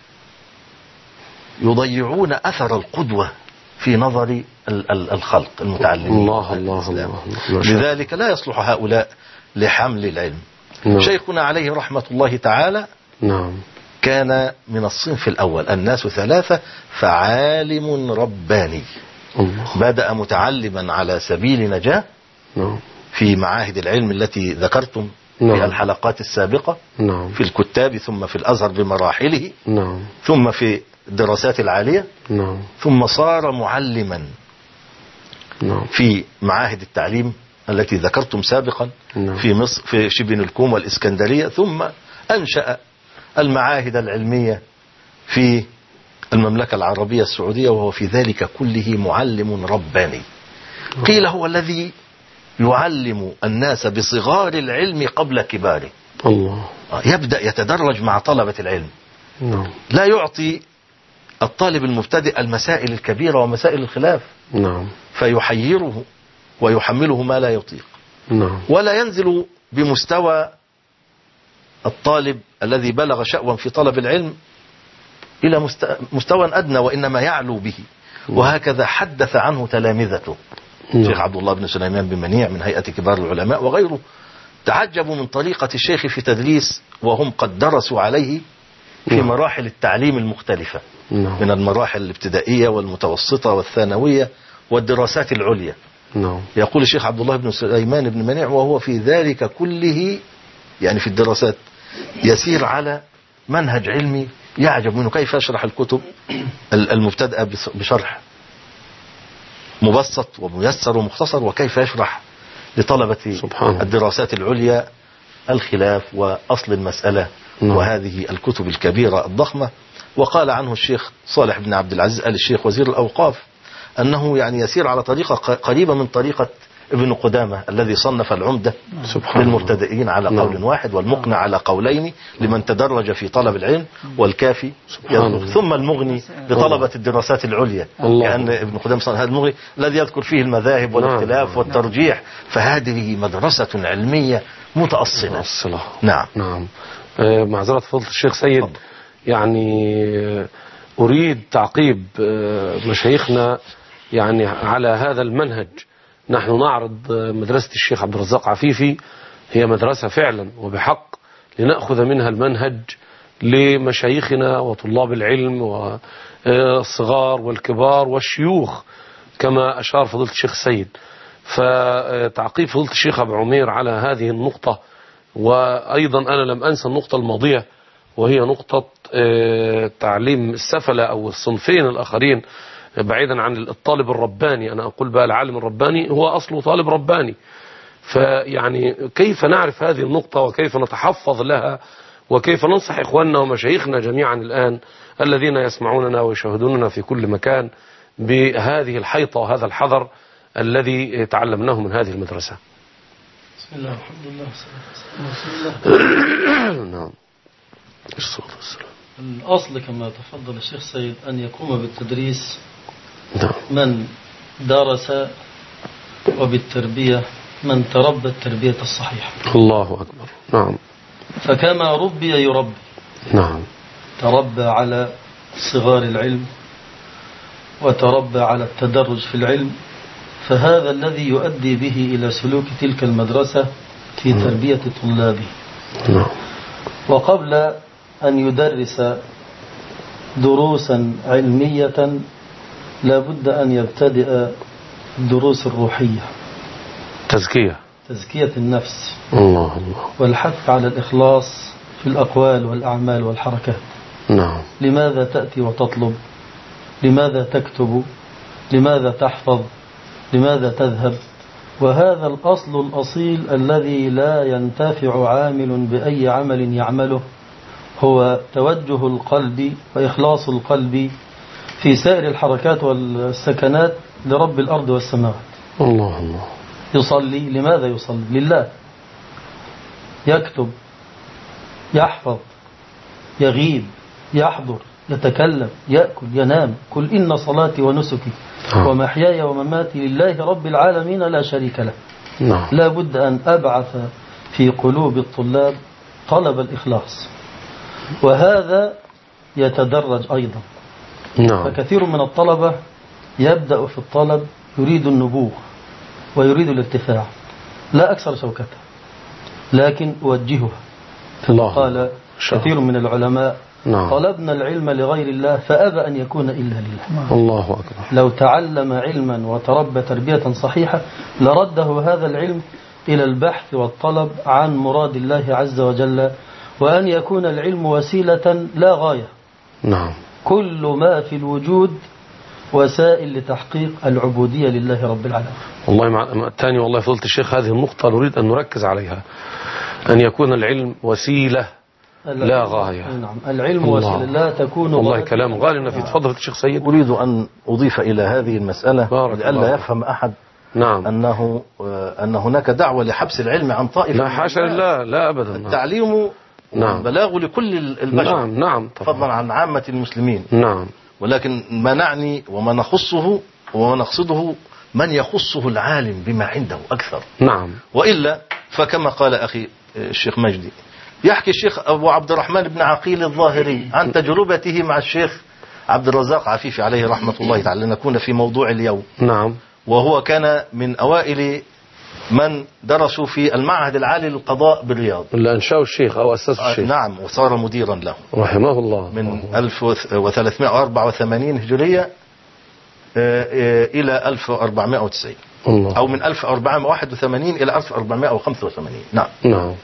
يضيعون أثر القدوة في نظر الخلق المتعلمين. الله الله الله. لذلك لا يصلح هؤلاء لحمل العلم. نعم. شيخنا عليه رحمة الله تعالى نعم. كان من الصنف الأول: الناس ثلاثة فعالم رباني. الله. بدأ متعلما على سبيل نجاة نعم. في معاهد العلم التي ذكرتم نعم. في الحلقات السابقة، نعم. في الكتاب، ثم في الأزهر بمراحله، نعم. ثم في الدراسات العالية، نعم. ثم صار معلما نعم. في معاهد التعليم التي ذكرتم سابقا، نعم. في مصر في شبين الكوم والإسكندرية، ثم أنشأ المعاهد العلمية في المملكة العربية السعودية، وهو في ذلك كله معلم رباني. قيل هو الذي يعلم الناس بصغار العلم قبل كباره. الله. يبدأ يتدرج مع طلبة العلم، نعم. لا يعطي الطالب المبتدئ المسائل الكبيرة ومسائل الخلاف، نعم. فيحيره ويحمله ما لا يطيق، نعم. ولا ينزل بمستوى الطالب الذي بلغ شأوا في طلب العلم إلى مستوى أدنى، وإنما يعلو به. وهكذا حدث عنه تلامذته، الشيخ عبد الله بن سليمان بن منيع من هيئة كبار العلماء وغيره، تعجبوا من طريقة الشيخ في تدريس وهم قد درسوا عليه في نعم. مراحل التعليم المختلفة، نعم. من المراحل الابتدائية والمتوسطة والثانوية والدراسات العليا. نعم. يقول الشيخ عبد الله بن سليمان بن منيع وهو في ذلك كله، يعني في الدراسات، يسير على منهج علمي يعجب منه كيف يشرح الكتب المبتدأة بشرح مبسط وميسر ومختصر، وكيف يشرح لطلبة الدراسات العليا الخلاف وأصل المسألة نعم. وهذه الكتب الكبيرة الضخمة. وقال عنه الشيخ صالح بن عبد العزيز آل الشيخ وزير الأوقاف أنه يعني يسير على طريقة قريبة من طريقة ابن قدامة الذي صنف العمدة للمبتدئين على قول نعم. واحد، والمقنع على قولين لمن تدرج في طلب العلم، والكافي ثم المغني لطلبة الدراسات العليا، لأن ابن قدامة هذا المغني الذي يذكر فيه المذاهب والاختلاف نعم. والترجيح. فهذه مدرسة علمية متأصلة. متأصلة. نعم نعم. آه معذرة فضيلة الشيخ سيد، يعني أريد تعقيب مشايخنا يعني على هذا المنهج. نحن نعرض مدرسة الشيخ عبد الرزاق عفيفي، هي مدرسة فعلا وبحق لنأخذ منها المنهج لمشايخنا وطلاب العلم والصغار والكبار والشيوخ كما أشار فضيلة الشيخ سيد. فتعقيب فضيلة الشيخ أبو عمير على هذه النقطة، وأيضا أنا لم أنسى النقطة الماضية وهي نقطة تعليم السفلة أو الصنفين الآخرين بعيدا عن الطالب الرباني. أنا أقول بقى العالم الرباني هو أصله طالب رباني، فيعني كيف نعرف هذه النقطة وكيف نتحفظ لها وكيف ننصح إخواننا ومشايخنا جميعا الآن الذين يسمعوننا ويشاهدوننا في كل مكان بهذه الحيطة وهذا الحذر الذي تعلمناه من هذه المدرسة. بسم الله الحمد لله والصلاة نعم. الصلاة والسلام. الأصل كما تفضل الشيخ سيد أن يقوم بالتدريس نعم. من درس، وبالتربية من تربى التربية الصحيحة. الله أكبر. نعم. فكما ربي يربي. نعم. تربى على صغار العلم وتربى على التدرج في العلم، فهذا الذي يؤدي به إلى سلوك تلك المدرسة في تربية طلابه. نعم. وقبل أن يدرس دروسا علمية لابد أن يبتدئ الدروس الروحية، تزكية تزكية النفس الله الله والحث على الإخلاص في الأقوال والأعمال والحركات. نعم. لماذا تأتي وتطلب؟ لماذا تكتب؟ لماذا تحفظ؟ لماذا تذهب؟ وهذا الأصل الأصيل الذي لا ينتفع عامل بأي عمل يعمله هو توجه القلب وإخلاص القلب في سائر الحركات والسكنات لرب الأرض والسماوات. الله الله. يصلي، لماذا يصلي؟ لله. يكتب، يحفظ، يغيب، يحضر، يتكلم، يأكل، ينام. قل إن صلاتي ونسكي ومحياي ومماتي لله رب العالمين لا شريك له. نعم. لا بد أن أبعث في قلوب الطلاب طلب الإخلاص، وهذا يتدرج أيضا. نعم. فكثير من الطلبة يبدأ في الطلب يريد النبوغ ويريد الارتفاع، لا أكثر شوكته، لكن أوجهها. الله. قال كثير من العلماء نعم. طلبنا العلم لغير الله فأبى أن يكون إلا لله. الله أكبر. لو تعلم علما وتربى تربية صحيحة لرده هذا العلم إلى البحث والطلب عن مراد الله عز وجل، وأن يكون العلم وسيلة لا غاية. نعم. كل ما في الوجود وسائل لتحقيق العبودية لله رب العالمين. والله مع الثاني والله فضلت الشيخ هذه النقطة نريد أن نركز عليها، أن يكون العلم وسيلة لا غاية. نعم. العلم وسيلة لا تكون والله كلام غالنا في تفضل الشيخ سيد. أريد أن أضيف إلى هذه المسألة لئلا يفهم أحد نعم. أنه أن هناك دعوة لحبس العلم عن طائفة. لا حاشا لله، لا أبدا. التعليم نعم. بلاغ لكل البشر. نعم. نعم. فضلا عن عامة المسلمين. نعم. ولكن ما نعني وما نخصه وما نقصده من يخصه العالم بما عنده أكثر. نعم. وإلا فكما قال أخي الشيخ مجدي، يحكي الشيخ أبو عبد الرحمن بن عقيل الظاهري عن تجربته مع الشيخ عبد الرزاق عفيفي عليه رحمة الله تعالى، نكون في موضوع اليوم. نعم. وهو كان من أوائل من درسوا في المعهد العالي للقضاء بالرياض، نعم. وصار مديرا له رحمه الله من ألف وثلاثمائة وأربعة وثمانين هجرية إلى ألف وأربعمائة وتسعين الله. أو من ألف وأربعمائة وواحد وثمانين إلى ألف وأربعمائة وخمسة وثمانين. نعم. نعم.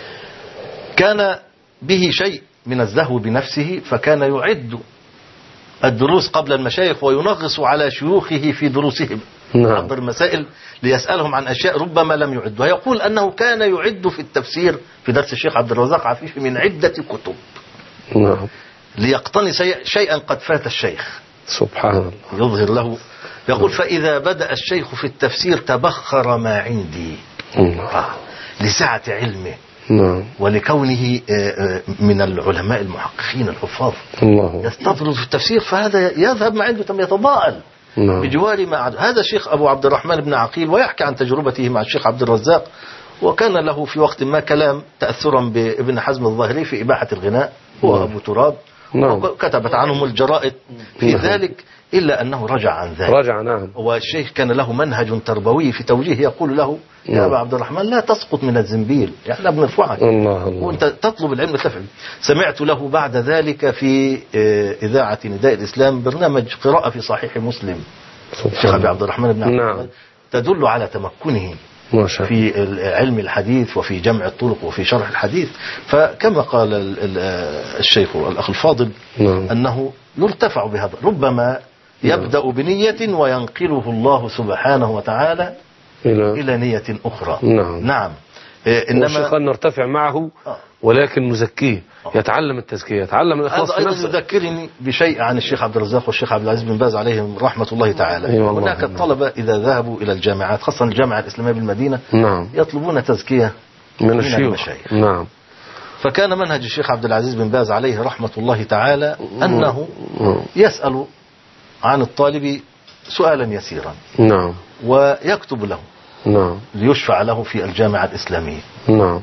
كان به شيء من الزهو بنفسه، فكان يعد الدروس قبل المشايخ وينغص على شيوخه في دروسهم. نعم. يحضر المسائل ليسألهم عن أشياء ربما لم يعدها. يقول أنه كان يعد في التفسير في درس الشيخ عبد الرزاق عفيفي من عدة كتب نعم. ليقتني شيئا قد فات الشيخ، سبحان الله، يظهر له. يقول فإذا بدأ الشيخ في التفسير تبخر ما عندي الله. لسعة علمه نعم. ولكونه من العلماء المحققين الحفاظ الله. يستطرد في التفسير، فهذا يذهب ما عنده ثم يتضاءل نعم. بجوار ما عد. هذا الشيخ أبو عبد الرحمن بن عقيل، ويحكي عن تجربته مع الشيخ عبد الرزاق، وكان له في وقت ما كلام تأثرا بابن حزم الظاهري في إباحة الغناء هو أبو تراب، نعم. وكتبت عنهم الجرائد في ذلك، إلا أنه رجع عن ذلك. رجع. نعم. والشيخ كان له منهج تربوي في توجيه، يقول له يا أبا عبد الرحمن لا تسقط من الزنبيل، يعني لا بنرفعك الله الله. وانت تطلب العلم تفعل. سمعت له بعد ذلك في إذاعة نداء الإسلام برنامج قراءة في صحيح مسلم الشيخ أبي عبد الرحمن بن عبد نعم. تدل على تمكنه ما شاء الله في علم الحديث وفي جمع الطرق وفي شرح الحديث. فكما قال الشيخ الأخ الفاضل نعم. أنه يرتفع بهذا، ربما يبدأ بنية وينقله الله سبحانه وتعالى إلى, إلى نية أخرى. نعم. نعم. إنما قد نرتفع معه ولكن نزكيه، يتعلم التزكية، يتعلم الإخلاص في هذا نفسه. أيضا يذكرني بشيء عن الشيخ عبد الرزاق والشيخ عبد العزيز بن باز عليهم رحمة الله تعالى. أيوة هناك الطلبة إذا ذهبوا إلى الجامعات خاصة الجامعة الإسلامية بالمدينة نعم. يطلبون تزكية من, من الشيوخ. المشايخ. نعم. فكان منهج الشيخ عبد العزيز بن باز عليه رحمة الله تعالى أنه يسأل عن الطالب سؤالا يسيرا نعم. ويكتب له نعم. ليشفع له في الجامعة الإسلامية. نعم.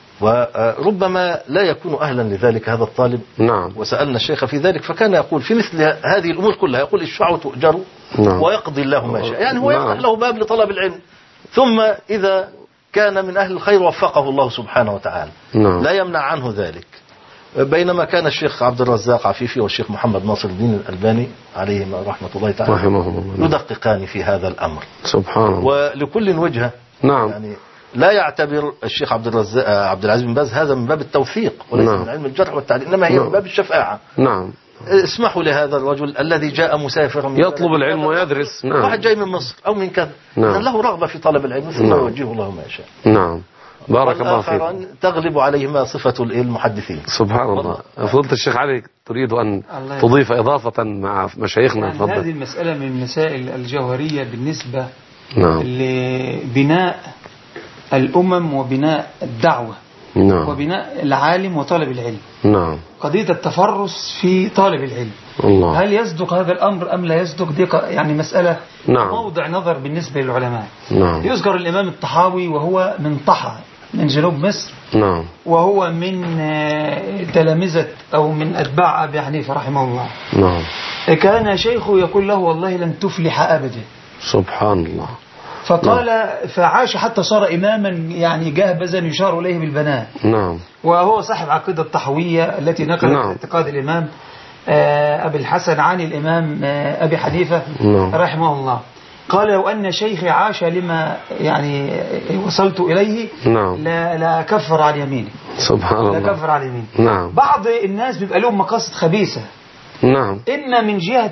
وربما لا يكون أهلا لذلك هذا الطالب. نعم. وسألنا الشيخ في ذلك فكان يقول في مثل هذه الأمور كلها يقول اشفعوا تؤجروا. نعم. ويقضي الله ما شاء، يعني هو نعم. يفتح له باب لطلب العلم، ثم إذا كان من أهل الخير وفقه الله سبحانه وتعالى. نعم. لا يمنع عنه ذلك. بينما كان الشيخ عبد الرزاق عفيفي والشيخ محمد ناصر الدين الألباني عليهما رحمة الله تعالى رحمه الله يدققان في هذا الأمر. سبحان الله. ولكل وجهة. نعم. يعني لا يعتبر الشيخ عبد الرزاق عبد العزيز بن باز هذا من باب التوثيق وليس نعم. من علم الجرح والتعديل، إنما هي نعم. من باب الشفاعة. نعم. اسمحوا لهذا الرجل الذي جاء مسافرا من يطلب العلم ويدرس. نعم. واحد جاي من مصر أو من كذا. نعم. له رغبة في طلب العلم ثم نعم. يوجهه الله ما يشاء. نعم. بارك الله فيك. تغلب عليهما صفة المحدثين. سبحان الله. فضلت الشيخ علي تريد أن تضيف إضافة مع مشايخنا؟ يعني هذه المسألة من المسائل الجوهرية بالنسبة نعم. لبناء الأمم وبناء الدعوة. نعم. وبناء العالم وطالب العلم. نعم. قضية التفرس في طالب العلم. الله. هل يصدق هذا الأمر أم لا يصدق؟ دي يعني مسألة نعم. موضع نظر بالنسبة للعلماء. نعم. يذكر الإمام الطحاوي وهو من طحا من جنوب مصر. نعم. وهو من تلامذة أو من أتباع أبي حنيفة رحمه الله. نعم. كان شيخه يقول له والله لن تفلح أبدا. سبحان الله. فقال نعم. فعاش حتى صار إماما يعني جاهبزا يشار إليه بالبنان. نعم. وهو صاحب عقيدة الطحوية التي نقلت نعم. اعتقاد الإمام أبي الحسن عن الإمام أبي حنيفة نعم. رحمه الله. قال لو أن شيخي عاش لما يعني وصلت إليه نعم. لا, لا كفر على يمينه. سبحان الله. لا كفر على يمينه. نعم. بعض الناس بيبقى لهم مقاصد خبيثة. نعم. إما من جهة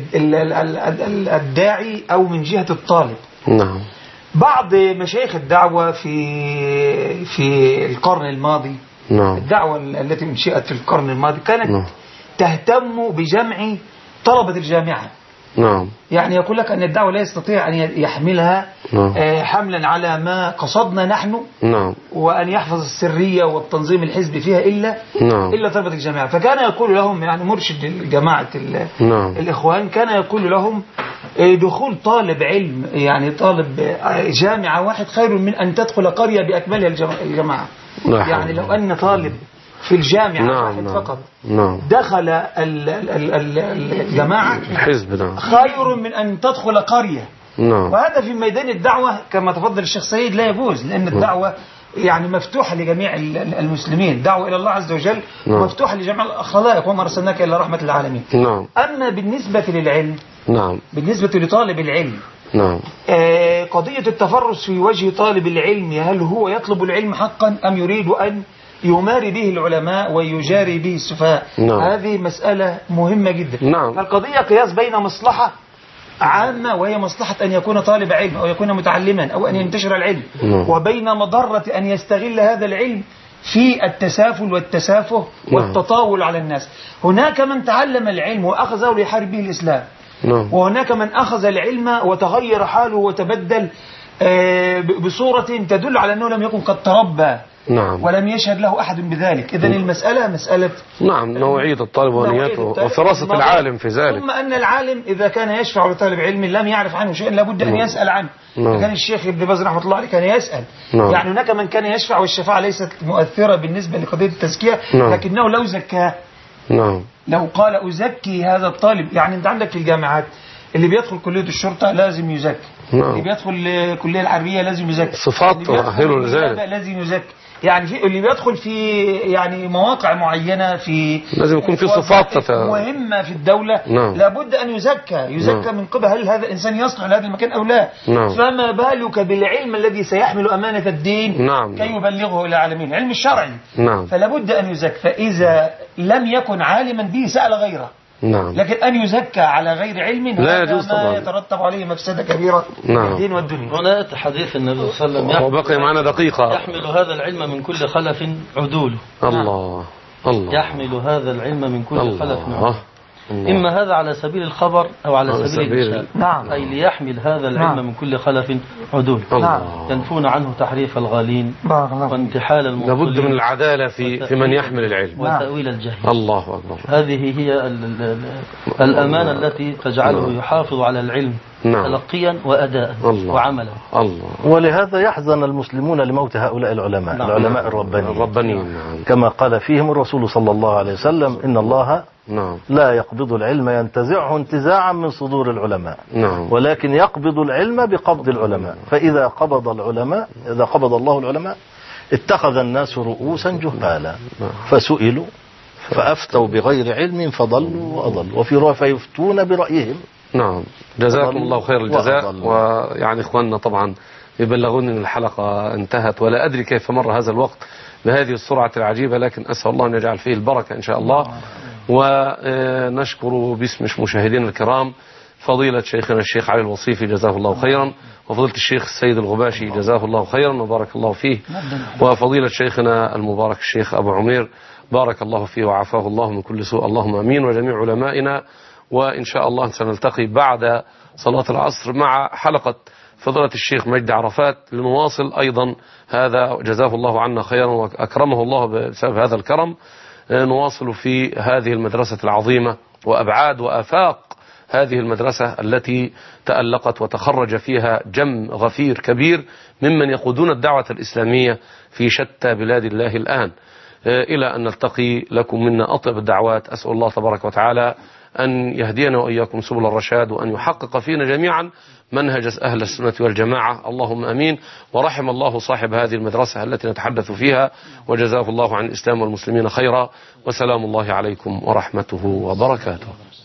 الداعي أو من جهة الطالب. نعم. بعض مشايخ الدعوة في في القرن الماضي نعم. الدعوة التي انشئت في القرن الماضي كانت نعم. تهتم بجمع طلبة الجامعة. نعم. يعني يقول لك أن الدعوة لا يستطيع أن يحملها نعم. حملا على ما قصدنا نحن نعم. وأن يحفظ السرية والتنظيم الحزبي فيها إلا نعم. إلا طلبة الجامعة. فكان يقول لهم يعني مرشد جماعة نعم. الإخوان كان يقول لهم دخول طالب علم يعني طالب جامعة واحد خير من أن تدخل قرية بأكملها الجماعة. نعم. يعني لو أن طالب في الجامعة نعم. واحد نعم. فقط نعم. دخل الجماعة الحزب نعم. خير من أن تدخل قرية. نعم. وهذا في ميدان الدعوة كما تفضل الشيخ سيد لا يجوز، لأن الدعوة يعني مفتوحة لجميع المسلمين، دعوة إلى الله عز وجل نعم. مفتوحة لجميع الخلائق وما أرسلناك إلا رحمة للعالمين. نعم. أما بالنسبة للعلم، نعم. بالنسبة لطالب العلم، نعم. آه قضية التفرس في وجه طالب العلم، هل هو يطلب العلم حقا أم يريد أن يماري به العلماء ويجاري به السفهاء. نعم. هذه مسألة مهمة جدا. نعم. القضية قياس بين مصلحة عامة وهي مصلحة أن يكون طالب علم أو يكون متعلما أو أن ينتشر العلم، نعم. وبين مضرة أن يستغل هذا العلم في التسافل والتسافه والتطاول على الناس. هناك من تعلم العلم وأخذه ليحارب به الإسلام، نعم. وهناك من أخذ العلم وتغير حاله وتبدل بصورة تدل على أنه لم يكن قد تربى، نعم. ولم يشهد له أحد بذلك. إذن المسألة مسألة نعم نوعية الطالب ونيته وفراسة العالم في ذلك. ثم أن العالم إذا كان يشفع لطالب علم لم يعرف عنه شيئا لابد أن يسأل عنه. نعم. كان الشيخ ابن باز رحمة الله عليه كان يسأل. نعم. يعني هناك من كان يشفع والشفاعة ليست مؤثرة بالنسبة لقضية التزكية. نعم. لكنه لو زكاه، نعم. لو قال أزكي هذا الطالب، يعني أنت عندك في الجامعات اللي بيدخل كلية الشرطة لازم يزكي، نعم. اللي بيدخل الكلية العربية لازم يزكي، صفات تؤهله لذلك، لازم يزكي. يعني في اللي بيدخل في يعني مواقع معينة في لازم يكون في صفات تت... مهمة في الدولة. نعم. لابد أن يزكى يزكى نعم. من قبل هل هذا الإنسان يصلح لهذا المكان أو لا. نعم. فما بالك بالعلم الذي سيحمل أمانة الدين. نعم. كي يبلغه إلى العالمين، علم الشرعي. نعم. فلابد أن يزكى، فإذا لم يكن عالما به سأل غيره. نعم. لكن أن يزكى على غير علم لا يجوز ما طبعا، يترتب عليه مفسدة كبيرة في نعم. الدين والدنيا. هنا حديث النبي صلى الله عليه وسلم وبقي معنا دقيقة. يحمل هذا العلم من كل خلف عدوله. الله الله. يحمل هذا العلم من كل الله. خلف عدوله. إما هذا على سبيل الخبر أو على سبيل, سبيل الإنشاء. نعم. أي ليحمل هذا العلم نعم. من كل خلف عدول. نعم. ينفون عنه تحريف الغالين وانتحال المبطلين. لابد من العدالة في في من يحمل العلم وتأويل الجهل. الله أكبر. هذه هي ال ال الأمانة التي تجعله يحافظ على العلم نعم. تلقيا وأداء الله. وعملا. الله. ولهذا يحزن المسلمون لموت هؤلاء العلماء. نعم. العلماء الربانيين الربانيين. نعم. كما قال فيهم الرسول صلى الله عليه وسلم إن الله نعم. لا يقبض العلم ينتزعه انتزاعا من صدور العلماء، نعم. ولكن يقبض العلم بقبض العلماء. فإذا قبض العلماء إذا قبض الله العلماء اتخذ الناس رؤوسا جهالا فسئلوا فأفتوا بغير علم فضلوا وأضلوا، وفي رواية فيفتون برأيهم. نعم. جزاكم الله خير الجزاء. ويعني إخواننا طبعا يبلغون أن الحلقة انتهت، ولا أدري كيف مر هذا الوقت بهذه السرعة العجيبة، لكن أسأل الله أن يجعل فيه البركة إن شاء الله. ونشكر باسم مشاهدينا الكرام فضيلة شيخنا الشيخ علي الوصيفي جزاه الله خيرا، وفضيلة الشيخ السيد الغباشي جزاه الله خيرا وبارك الله فيه، وفضيلة شيخنا المبارك الشيخ أبو عمير بارك الله فيه وعافاه الله من كل سوء، اللهم أمين، وجميع علمائنا. وإن شاء الله سنلتقي بعد صلاة العصر مع حلقة فضيلة الشيخ مجدي عرفات لنواصل أيضا هذا، جزاه الله عنا خيرا وأكرمه الله بسبب هذا الكرم. نواصل في هذه المدرسة العظيمة وأبعاد وآفاق هذه المدرسة التي تألقت وتخرج فيها جم غفير كبير ممن يقودون الدعوة الإسلامية في شتى بلاد الله الآن. إلى أن نلتقي لكم منا أطيب الدعوات. أسأل الله تبارك وتعالى أن يهدينا وإياكم سبل الرشاد، وأن يحقق فينا جميعا منهج أهل السنة والجماعة، اللهم أمين. ورحم الله صاحب هذه المدرسة التي نتحدث فيها، وجزاه الله عن الإسلام والمسلمين خيرا، وسلام الله عليكم ورحمته وبركاته.